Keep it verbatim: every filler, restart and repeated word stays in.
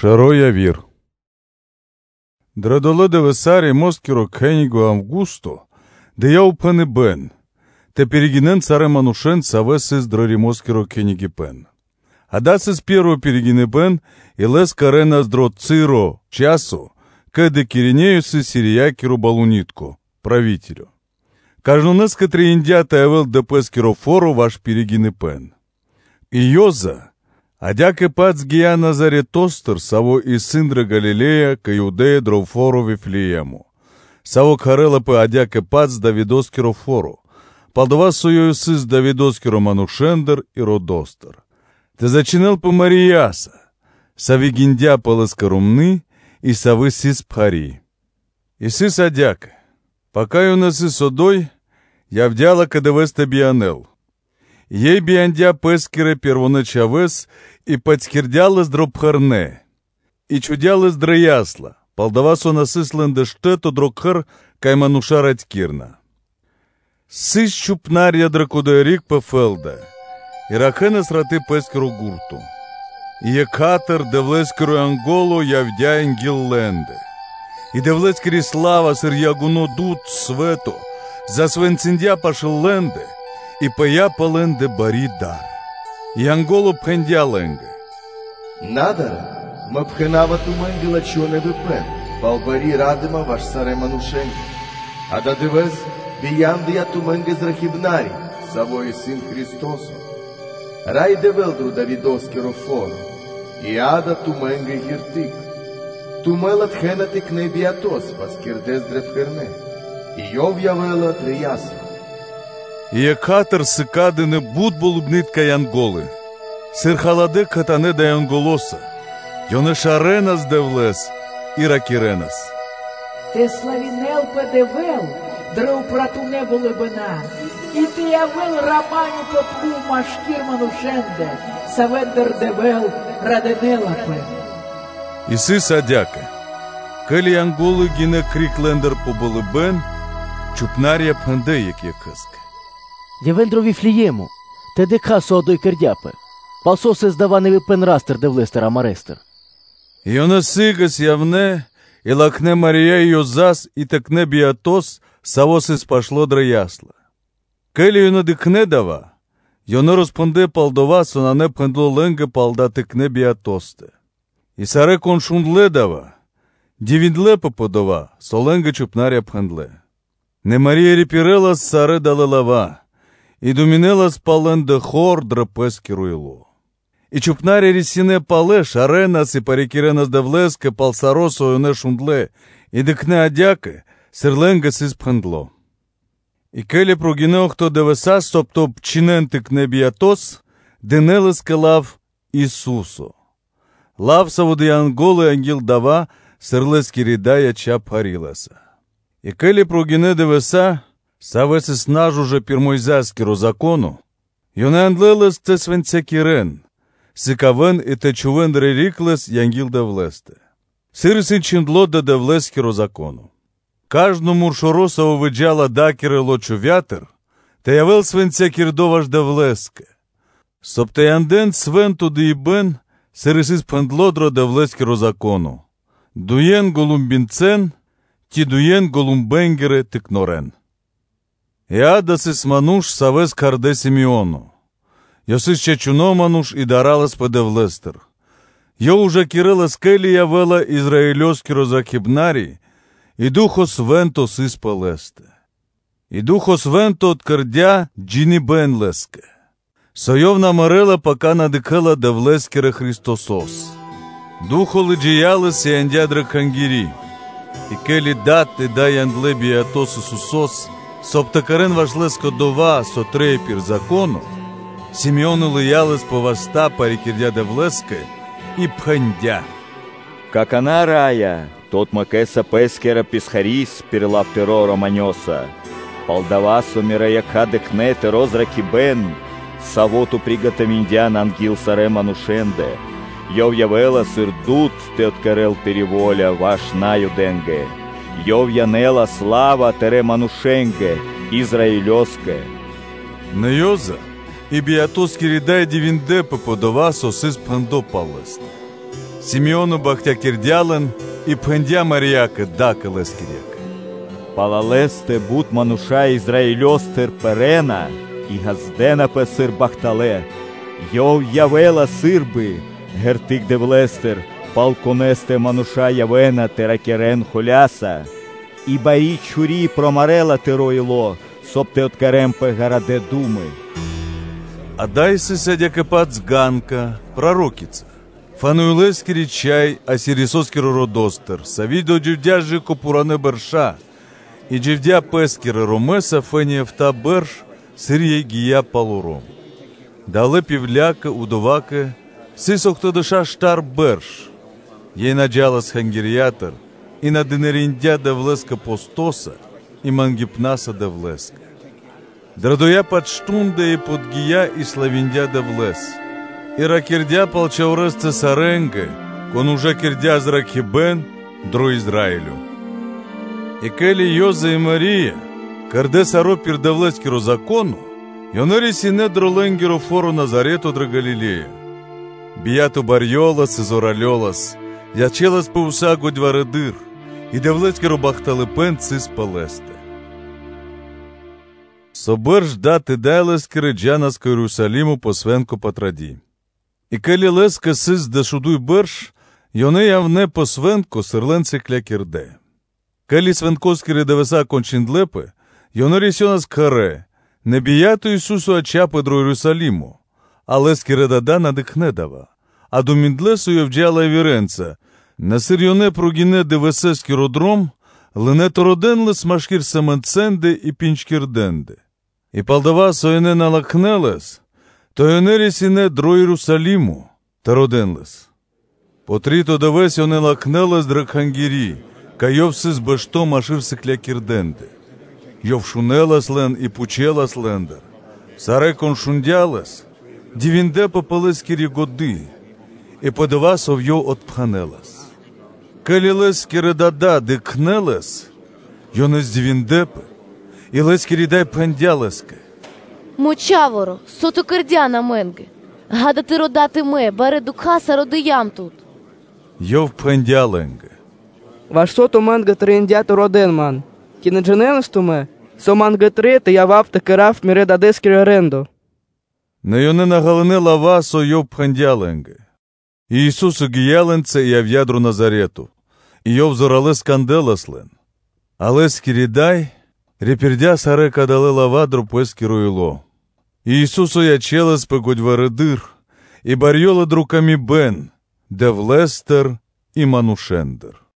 Шароя вир. Драдоле де весари москиро кенигу августо, де я упене бен, те перегинен царе манушен савес из драри москиро кениги пен. А дас из первого перегине бен, и лес карена сдро циро часу, кеде киринеюсы сириякиру балунитку, правителю. Каждунеска трииндята эвел де пескиро фору ваш перегине пен. И йоза, адяке пац гия Назаре тостер, саво и синдра Галилея, ка Иудея дровфору Вифлеему. Саво карела пе адяке пац Давидоскиро фору. Палдова сойою сыз Давидоскиро манушендер и родостер. Те зачинел по Марияса, сави гиндя паласкарумны, и савы сис пхари. И сис адяке. Пока ю на сис одой, я вдяла кадевеста бианел. Ей биандя пескире первоначавес и подскирдялась дропхарне, и чудялась драясла, палдавасо насысленде штето дрокхар каймануша радькирна. Сыс чупнарья дракудерик пефелда, и рахена сраты пескиру гурту. И екатер девлескиру анголу явдя ингилленде. И девлескири слава сыр ягуно дут свето, за свенциндя пашилленде, и пая паленде бари дар. И анголу пхендя ленге. Надара, ма пхенава туменге лачоне вепен, палбари радема ваш саре манушенге. А да девез, биянде я туменге зрахибнари, савой син Христосо. Рай девелдру Давидоски рофоро, и ада туменге гиртик. Тумелат хенатик не биатос, паскирдез древхерне. И йов явела триясла. И екатер сыкадыны буд болубнитка янголы. Сыр халады катане да янголоса. Йоны шаренас девлес и ракиренас. Те славинел педевел, древ пратуне болебена. И те явел раманю пеплу машкир манушенде, савендер девел раденела пе. И сыс адяка. Кали янголы гине криклендер поболебен, чупнарья пхенде як якыска. Девендро Вифлеему, те дека содой кердяпе. Палсо се здаване пенрастер девлестер амарестер. И она сыгас явне, и лакне Мария ее зас, и такне биатос, савос из пошло драясла. Кели юна дикне дава, юна распонде палдова, сонане пендло ленге палда текне биатосте. И саре коншундле дава, дивиндле поподова, соленге чупнаря пхендле. Не Мария репирела саре дала лава, и думинела спаленде хор драпески руйло. И чупнаре рисине пале, шаренас и парикиренас девлеске, палсаросо юне шундле, и декне адяке, сирленгас из пхендло. И келе прогинеох то девесас, сопто пчинен текне биатос, денелеске лав Исусо. Лав саводи анголы ангел дава, сирлески ридая чап хариласа. И келе прогине девеса, савеси снажу же пирмойзаскиро закону, юне андлелес те свенцекирен, сикавен и те чувен рериклес янгил девлесте. Сирси чиндло да девлескиро закону. Каждому муршороса увиджала дакире лочу вятер, те явел свенцекир доваш девлеске. Сопте янден свен туди и бен, сирсис пендлодро девлескиро закону. Дуен голумбинцен, ти дуен голумбенгере тикнорен. И ада сис мануш савес карде Симеону. Йо сис чечуно мануш и даралас педевлестер. Йо уже кирелас кели явела израилёскиро захибнари, и духос венто сис пелесте. И духос венто откърдя джини бенлеске. Сойов намарела пока надикала девлескере Христосос. Духо лиджиялес и андя дракангири. И кели дат и да яндле биатос Исусос, соптакарен вашлеско дова со трепир закону, Симеону лиялес по воста парикирдя девлеске и пхендя. Как она рая, тот макеса пескера писхарис перлаптеро романёса, палдавасу мираяка декне терозраки бен, савоту приготовиндян ангил саре манушенде, йов явела сырдут те откарел переволя ваш наю денге, йов янела слава тере манушенге, израилёске. На йоза, и биатоски ридай дивинде поподова сосис пхендо палест. Симеону бахтя кирдялен и пхендя Марияка дака лескирек. Палалесте бут мануша Израильостер перена, и газдена песир бахтале. Йов явела сирби, гертик девлестер, палконесте мануша явена теракерен холяса. И барі чурі промарела тероїло, соб те откаремпе гараде думи. А дайся сядяка пацганка, пророкица. Фануилескири чай, а сирисоскиро родостер, савидо дживдяжи копуране берша, и дживдя пескири ромеса фениевта берш, сирье гия палуром. Дале півляка, удовака, сисохто дыша штар берш. Ей наджалас хангирьятер, и на денериндя девлеска постоса, и мангипнаса девлеска. Драдоя под штунда и под гия и славиндя девлес. И ракирдя полчаурес цесаренга, кон уже кирдя зракибен, дро Израилю. И кели Йоза и Мария, карде саро пирдевлескиро закону, йонери сине дроленгиро фору Назарету дра Галилея. Бияту барьолас и зоралёлас, ячелас по усагу дваредыр, и девлескиро бахтали пен цис палесте. Соберж дати дайлескири джанаска Иерусалиму по свенко потради. И кели леска сис да шудуй берш, йоне явне по свенко сирленце клякирде. Кели свенкоскири девеса кончиндлепе, йоне рисьонас каре, не биято Исусу ачапе дро Иерусалиму, а лескири дада надихнедава, а до міндлесу йовджала віренца, на сирйоне прогіне девесески родром, лене тороденле смашкір семенценде і пінчкірденде. І палдава соєне налакнелес, то йонері сіне дро Иерусалиму, тороденлес. Потрито девес йоне лакнелес дракхангірі, ка йовсис бешто маширси клякірденде. Йовшунелас лен і пучелас лендер. Саре коншундялес, дівінде попелескірі годи, і подава сов'йо отпханелас. Калі лескіри дада дикнелес, йоне здівіндепе, і лескірі дай пхандялеске. Мочаворо, сотокердяна менге. Гадати родати ме, баре дукхаса родиям тут. Йов пхандяленге. Ваш сото менге трендято роден ман. Кінеджененес туме, со манге три те явав те керав міре дадескіри рендо. Не йоне нагалине лава со йов пхандяленге. І Ісусу гіяленце і ав'ядру Назарету, і йов зорале сканделаслен. Але скірідай, репердя саре кадале лавадру пескіру іло. І Ісусу ячелес пегодь варедир, і барьола друками бен, девлестер і манушендер.